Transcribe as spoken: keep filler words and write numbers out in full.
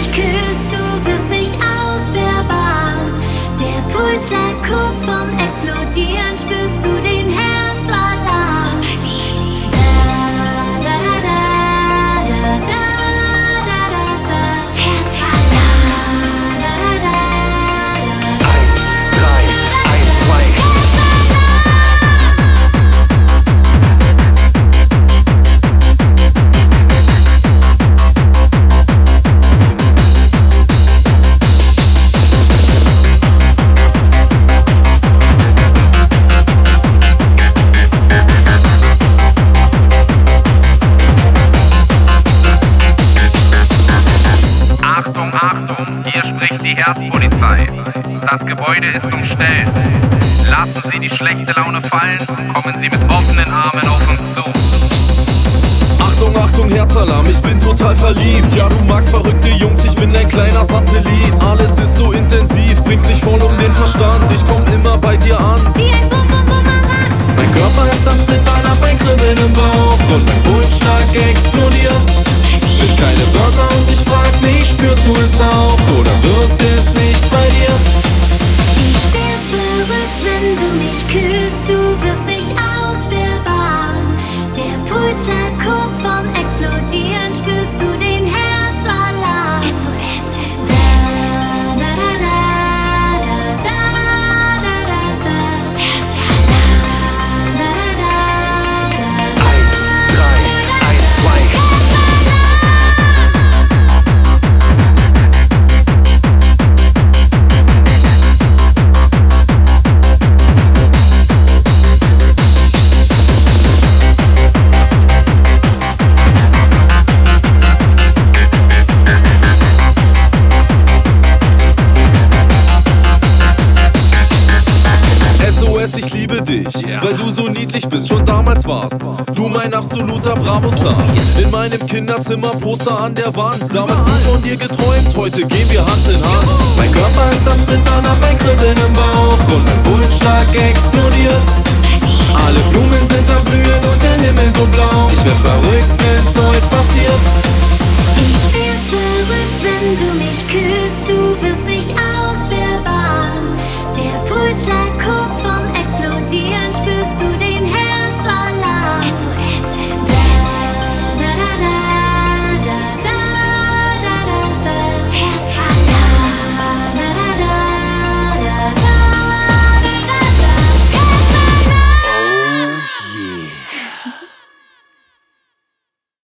mich küsst, du wirst mich aus der Bahn. Der Pulsschlag kurz vorm Explodieren, spürst du den Herzalarm. So verliebt. Da, da, da, da, da, da, da, da. Herzalarm. Da, da, da, da, da. Eins, drei, eins, zwei. Achtung, Achtung, hier spricht die Herzpolizei. Das Gebäude ist umstellt. Lassen Sie die schlechte Laune fallen, kommen Sie mit offenen Armen auf uns zu. Achtung, Achtung, Herzalarm, ich bin total verliebt. Ja, du magst verrückte Jungs, ich bin ein kleiner Satellit. Alles ist so intensiv, bringst dich voll um den Verstand. Ich komm immer bei dir an, Wie ein Bum Bum Bumerang. mein Körper ist am Zittern, hab ein Kribbeln im Bauch und mein Pulsschlag explodiert. Sind keine Wörter und ich frag mich, spürst du es auch oder wirkt es nicht bei dir? Ich werd verrückt, wenn du mich küsst, du wirst mich aus der Bahn. Der Pulsschlag kurz vorm Explodieren, spürst du den Herzalarm. S O S, S O S. Da, da, da, da, da, da, da, da. Herzalarm. Da, da, da, da, da. Eins, drei, eins, zwei. S O S, ich liebe dich, weil du so niedlich bist, schon damals warst du mein absoluter Bravo-Star. In meinem Kinderzimmer Poster an der Wand, damals nur von dir geträumt, heute gehen wir Hand in Hand. Mein Körper ist am Zittern, hab ein Kribbeln im Bauch und mein Pulsschlag explodiert. Alle Blumen sind am Blühen und der Himmel so blau. Ich werd verrückt, wenn's heute passiert. Ich werd verrückt, wenn du mich küsst, du wirst mich aus der Bahn. Der Pulsschlag kurz